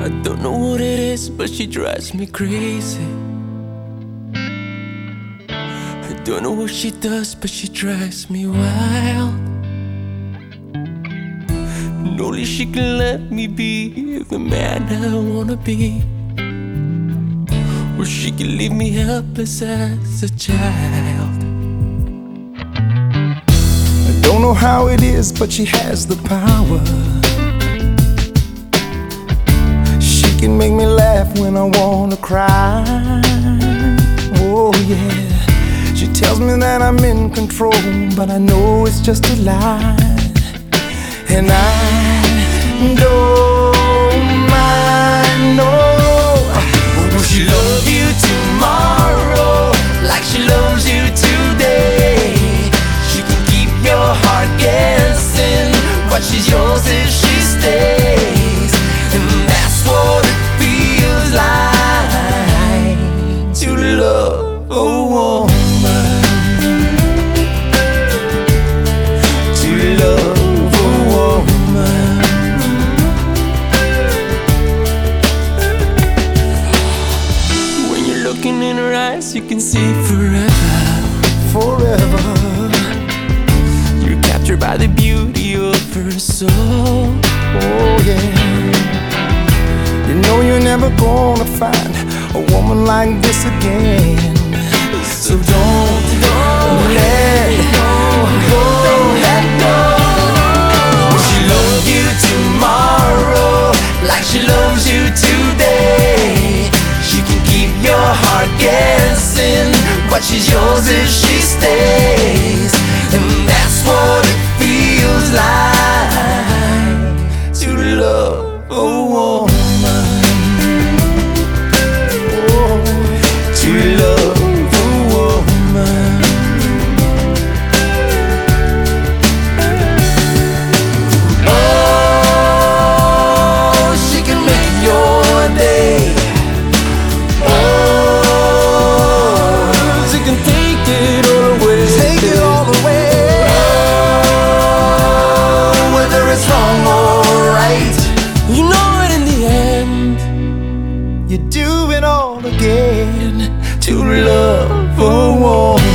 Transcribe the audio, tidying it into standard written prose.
I don't know what it is, but she drives me crazy. I don't know what she does, but she drives me wild. And only she can let me be the man I wanna be, or she can leave me helpless as a child. I don't know how it is, but she has the power. She can make me laugh when I wanna cry. Oh yeah. She tells me that I'm in control, but I know it's just a lie. And I don't mind, no. Will she love you tomorrow like she loves you today? She can keep your heart guessing, but she's yours if she stays. And that's what it feels like to love a woman, to love a woman. When you're looking in her eyes, you can see forever. Forever. You're captured by the beauty of her soul. Oh yeah. You know you're never gonna find a woman like this again. So don't let go. Don't let go. Will she love you tomorrow like she loves you today? She can keep your heart guessing, but she's yours if she stays. And that's what it feels like to love a woman. Oh, to love a woman. Oh, she can make your day. She can take it all away. Take it all away. Oh, whether it's wrong or right, You know it in the end. you do it all again to love a woman.